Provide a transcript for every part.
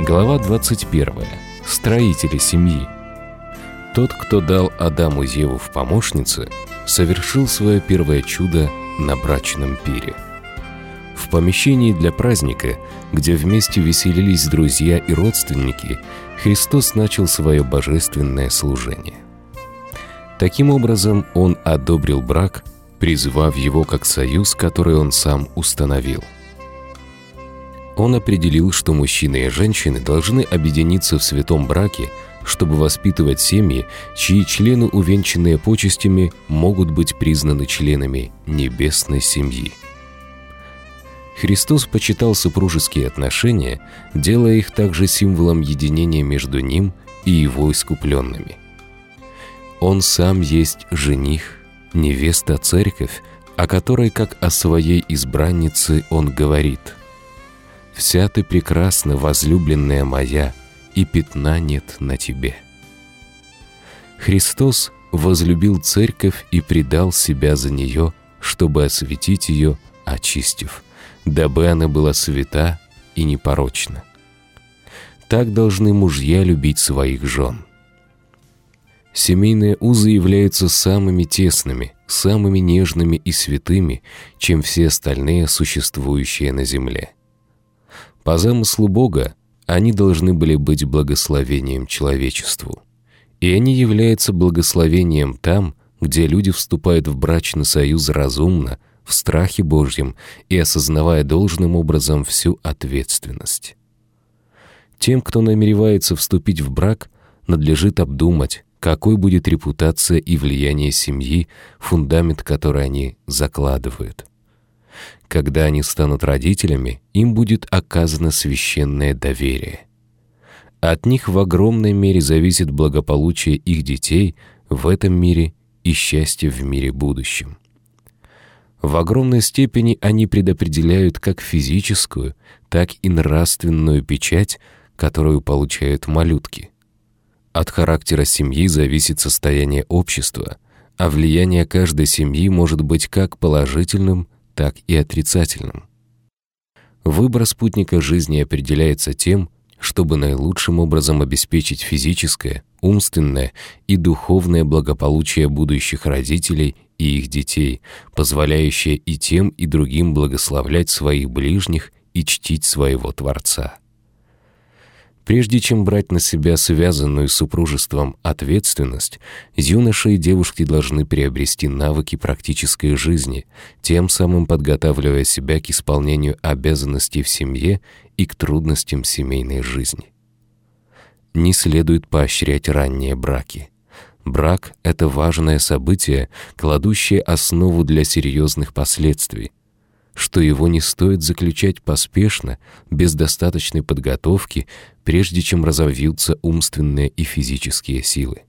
Глава 21. Строители семьи. Тот, кто дал Адаму Еву в помощницы, совершил свое первое чудо на брачном пире. В помещении для праздника, где вместе веселились друзья и родственники, Христос начал свое божественное служение. Таким образом, Он одобрил брак, призвав его как союз, который Он сам установил. Он определил, что мужчины и женщины должны объединиться в святом браке, чтобы воспитывать семьи, чьи члены, увенчанные почестями, могут быть признаны членами небесной семьи. Христос почитал супружеские отношения, делая их также символом единения между Ним и Его искупленными. Он сам есть жених, невеста церковь, о которой, как о своей избраннице, Он говорит: «Вся ты прекрасна, возлюбленная моя, и пятна нет на тебе». Христос возлюбил церковь и предал себя за нее, чтобы осветить ее, очистив, дабы она была свята и непорочна. Так должны мужья любить своих жен. Семейные узы являются самыми тесными, самыми нежными и святыми, чем все остальные, существующие на земле. По замыслу Бога, они должны были быть благословением человечеству. И они являются благословением там, где люди вступают в брачный союз разумно, в страхе Божьем и осознавая должным образом всю ответственность. Тем, кто намеревается вступить в брак, надлежит обдумать, какой будет репутация и влияние семьи, фундамент который они закладывают. Когда они станут родителями, им будет оказано священное доверие. От них в огромной мере зависит благополучие их детей в этом мире и счастье в мире будущем. В огромной степени они предопределяют как физическую, так и нравственную печать, которую получают малютки. От характера семьи зависит состояние общества, а влияние каждой семьи может быть как положительным, так и отрицательным. Выбор спутника жизни определяется тем, чтобы наилучшим образом обеспечить физическое, умственное и духовное благополучие будущих родителей и их детей, позволяющее и тем, и другим благословлять своих ближних и чтить своего Творца. Прежде чем брать на себя связанную с супружеством ответственность, юноши и девушки должны приобрести навыки практической жизни, тем самым подготавливая себя к исполнению обязанностей в семье и к трудностям семейной жизни. Не следует поощрять ранние браки. Брак — это важное событие, кладущее основу для серьезных последствий, что его не стоит заключать поспешно, без достаточной подготовки, прежде чем разовьются умственные и физические силы.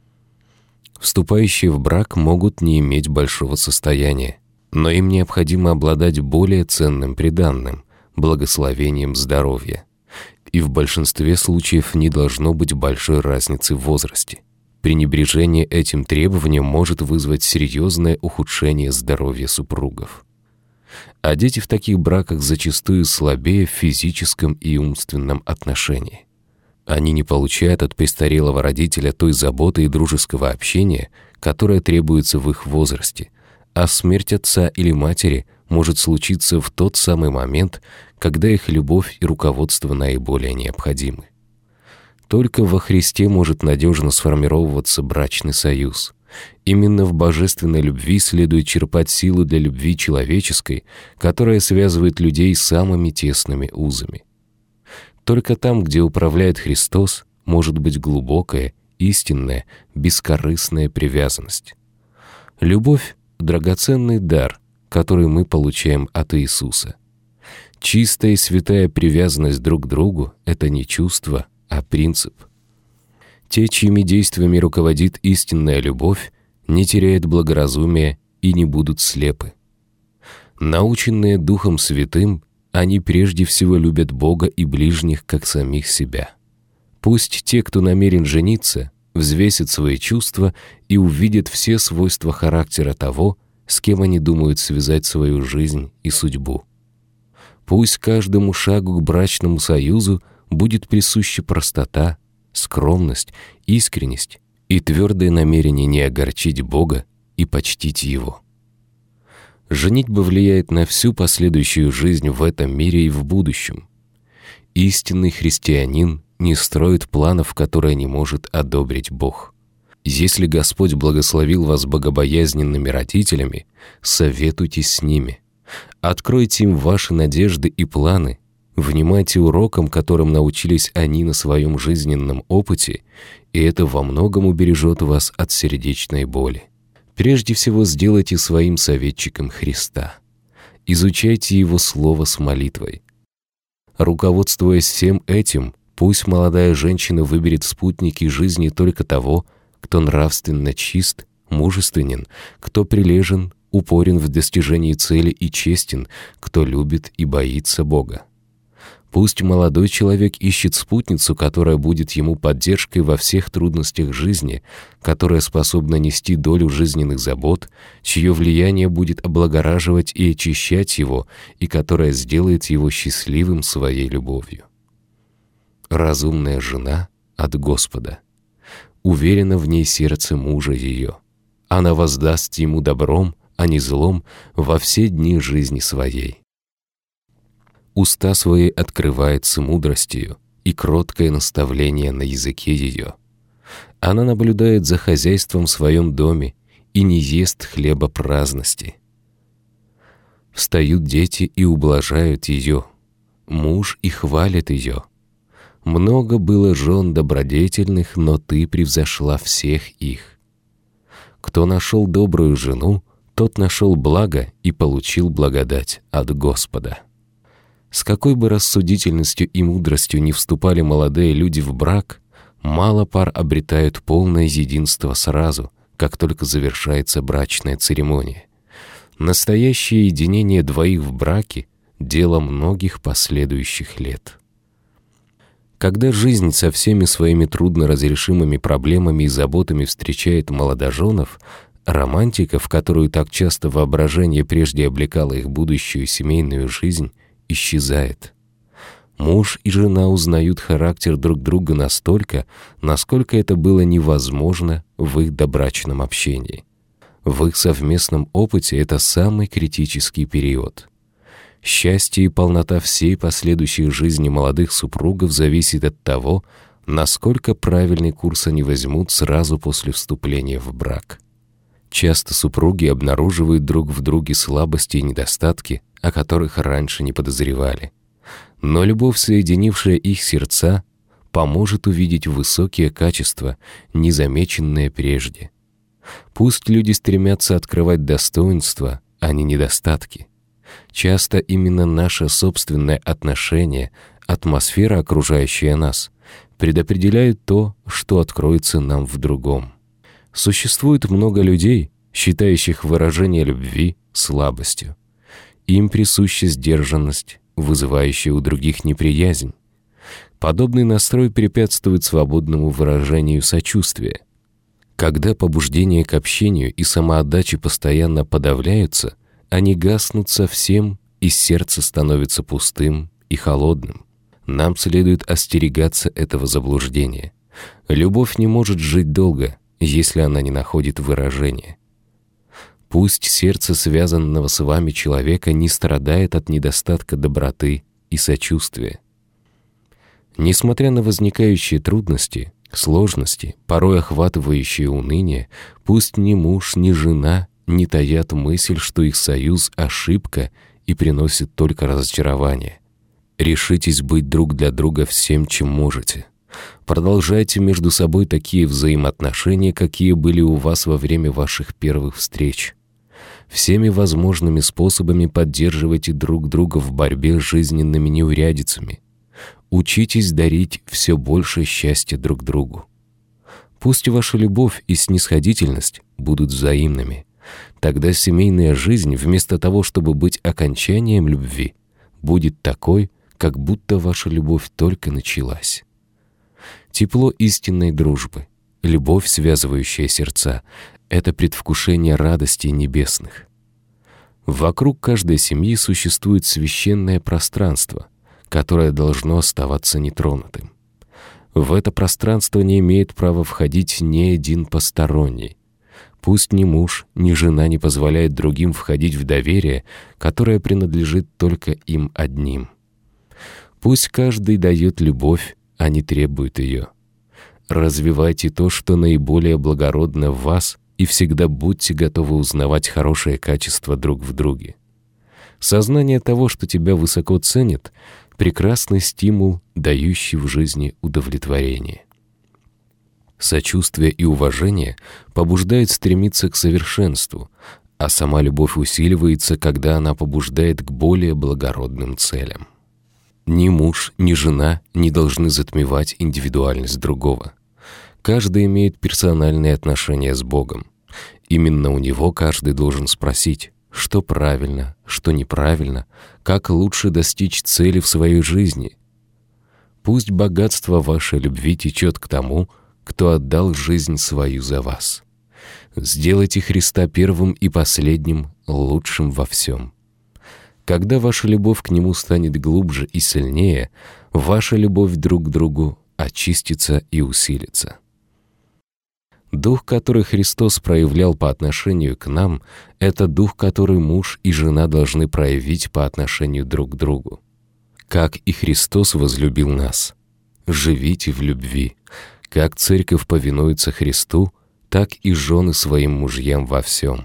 Вступающие в брак могут не иметь большого состояния, но им необходимо обладать более ценным приданным — благословением здоровья. И в большинстве случаев не должно быть большой разницы в возрасте. Пренебрежение этим требованием может вызвать серьезное ухудшение здоровья супругов. А дети в таких браках зачастую слабее в физическом и умственном отношении. Они не получают от престарелого родителя той заботы и дружеского общения, которое требуется в их возрасте, а смерть отца или матери может случиться в тот самый момент, когда их любовь и руководство наиболее необходимы. Только во Христе может надежно сформироваться брачный союз. Именно в божественной любви следует черпать силу для любви человеческой, которая связывает людей самыми тесными узами. Только там, где управляет Христос, может быть глубокая, истинная, бескорыстная привязанность. Любовь — драгоценный дар, который мы получаем от Иисуса. Чистая и святая привязанность друг к другу — это не чувство, а принцип. Те, чьими действиями руководит истинная любовь, не теряют благоразумия и не будут слепы. Наученные Духом Святым, они прежде всего любят Бога и ближних, как самих себя. Пусть те, кто намерен жениться, взвесят свои чувства и увидят все свойства характера того, с кем они думают связать свою жизнь и судьбу. Пусть каждому шагу к брачному союзу будет присуща простота, скромность, искренность и твердое намерение не огорчить Бога и почтить Его. Женитьба влияет на всю последующую жизнь в этом мире и в будущем. Истинный христианин не строит планов, которые не может одобрить Бог. Если Господь благословил вас богобоязненными родителями, советуйтесь с ними. Откройте им ваши надежды и планы, внимайте урокам, которым научились они на своем жизненном опыте, и это во многом убережет вас от сердечной боли. Прежде всего, сделайте своим советчиком Христа. Изучайте Его Слово с молитвой. Руководствуясь всем этим, пусть молодая женщина выберет в спутники жизни только того, кто нравственно чист, мужественен, кто прилежен, упорен в достижении цели и честен, кто любит и боится Бога. Пусть молодой человек ищет спутницу, которая будет ему поддержкой во всех трудностях жизни, которая способна нести долю жизненных забот, чье влияние будет облагораживать и очищать его, и которая сделает его счастливым своей любовью. Разумная жена от Господа. Уверено в ней сердце мужа ее. Она воздаст ему добром, а не злом во все дни жизни своей. Уста свои открывает с мудростью, и кроткое наставление на языке ее. Она наблюдает за хозяйством в своем доме и не ест хлеба праздности. Встают дети и ублажают ее, муж и хвалит ее. Много было жен добродетельных, но ты превзошла всех их. Кто нашел добрую жену, тот нашел благо и получил благодать от Господа. С какой бы рассудительностью и мудростью ни вступали молодые люди в брак, мало пар обретают полное единство сразу, как только завершается брачная церемония. Настоящее единение двоих в браке — дело многих последующих лет. Когда жизнь со всеми своими трудноразрешимыми проблемами и заботами встречает молодоженов, романтика, в которую так часто воображение прежде облекало их будущую семейную жизнь, исчезает. Муж и жена узнают характер друг друга настолько, насколько это было невозможно в их добрачном общении. В их совместном опыте это самый критический период. Счастье и полнота всей последующей жизни молодых супругов зависит от того, насколько правильный курс они возьмут сразу после вступления в брак. Часто супруги обнаруживают друг в друге слабости и недостатки, о которых раньше не подозревали. Но любовь, соединившая их сердца, поможет увидеть высокие качества, незамеченные прежде. Пусть люди стремятся открывать достоинства, а не недостатки. Часто именно наше собственное отношение, атмосфера, окружающая нас, предопределяют то, что откроется нам в другом. Существует много людей, считающих выражение любви слабостью. Им присуща сдержанность, вызывающая у других неприязнь. Подобный настрой препятствует свободному выражению сочувствия. Когда побуждение к общению и самоотдаче постоянно подавляются, они гаснут совсем, и сердце становится пустым и холодным. Нам следует остерегаться этого заблуждения. Любовь не может жить долго, если она не находит выражения. Пусть сердце связанного с вами человека не страдает от недостатка доброты и сочувствия. Несмотря на возникающие трудности, сложности, порой охватывающие уныние, пусть ни муж, ни жена не таят мысль, что их союз — ошибка и приносит только разочарование. Решитесь быть друг для друга всем, чем можете. Продолжайте между собой такие взаимоотношения, какие были у вас во время ваших первых встреч. Всеми возможными способами поддерживайте друг друга в борьбе с жизненными неурядицами. Учитесь дарить все больше счастья друг другу. Пусть ваша любовь и снисходительность будут взаимными. Тогда семейная жизнь, вместо того, чтобы быть окончанием любви, будет такой, как будто ваша любовь только началась. Тепло истинной дружбы, любовь, связывающая сердца, — это предвкушение радостей небесных. Вокруг каждой семьи существует священное пространство, которое должно оставаться нетронутым. В это пространство не имеет права входить ни один посторонний. Пусть ни муж, ни жена не позволяют другим входить в доверие, которое принадлежит только им одним. Пусть каждый дает любовь, а не требует ее. Развивайте то, что наиболее благородно в вас, и всегда будьте готовы узнавать хорошие качества друг в друге. Сознание того, что тебя высоко ценят, — прекрасный стимул, дающий в жизни удовлетворение. Сочувствие и уважение побуждают стремиться к совершенству, а сама любовь усиливается, когда она побуждает к более благородным целям. Ни муж, ни жена не должны затмевать индивидуальность другого. Каждый имеет персональные отношения с Богом. Именно у него каждый должен спросить, что правильно, что неправильно, как лучше достичь цели в своей жизни. Пусть богатство вашей любви течет к тому, кто отдал жизнь свою за вас. Сделайте Христа первым и последним, лучшим во всем. Когда ваша любовь к Нему станет глубже и сильнее, ваша любовь друг к другу очистится и усилится. Дух, который Христос проявлял по отношению к нам, — это дух, который муж и жена должны проявить по отношению друг к другу. Как и Христос возлюбил нас. Живите в любви. Как церковь повинуется Христу, так и жены своим мужьям во всем.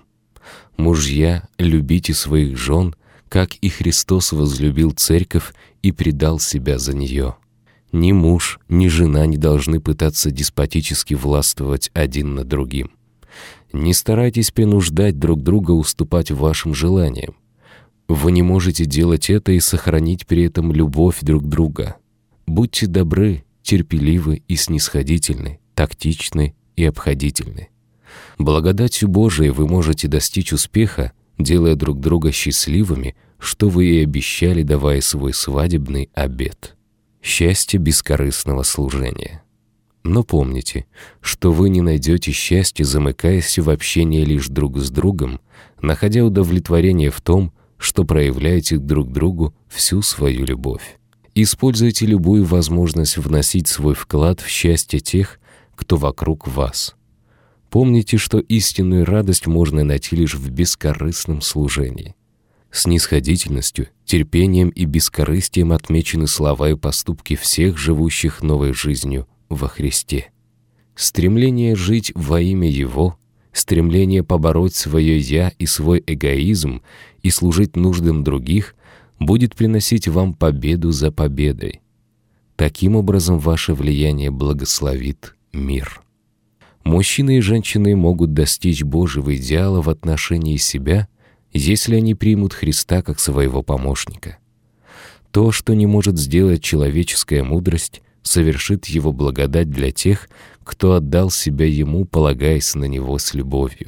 Мужья, любите своих жен, как и Христос возлюбил церковь и предал себя за нее. Ни муж, ни жена не должны пытаться деспотически властвовать один над другим. Не старайтесь принуждать друг друга уступать вашим желаниям. Вы не можете делать это и сохранить при этом любовь друг друга. Будьте добры, терпеливы и снисходительны, тактичны и обходительны. Благодатью Божией вы можете достичь успеха, делая друг друга счастливыми, что вы и обещали, давая свой свадебный обет. Счастье бескорыстного служения. Но помните, что вы не найдете счастья, замыкаясь в общении лишь друг с другом, находя удовлетворение в том, что проявляете друг другу всю свою любовь. Используйте любую возможность вносить свой вклад в счастье тех, кто вокруг вас. Помните, что истинную радость можно найти лишь в бескорыстном служении. Снисходительностью, терпением и бескорыстием отмечены слова и поступки всех живущих новой жизнью во Христе. Стремление жить во имя Его, стремление побороть свое «я» и свой эгоизм и служить нуждам других будет приносить вам победу за победой. Таким образом, ваше влияние благословит мир. Мужчины и женщины могут достичь Божьего идеала в отношении себя, если они примут Христа как своего помощника. То, что не может сделать человеческая мудрость, совершит Его благодать для тех, кто отдал себя Ему, полагаясь на Него с любовью.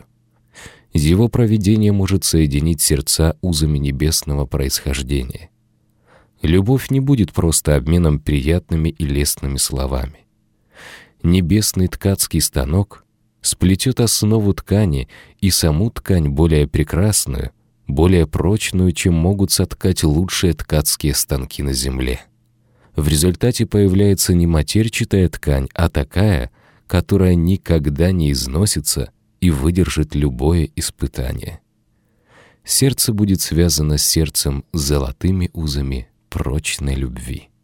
Его провидение может соединить сердца узами небесного происхождения. Любовь не будет просто обменом приятными и лестными словами. Небесный ткацкий станок сплетет основу ткани и саму ткань более прекрасную, более прочную, чем могут соткать лучшие ткацкие станки на земле. В результате появляется не матерчатая ткань, а такая, которая никогда не износится и выдержит любое испытание. Сердце будет связано с сердцем золотыми узами прочной любви.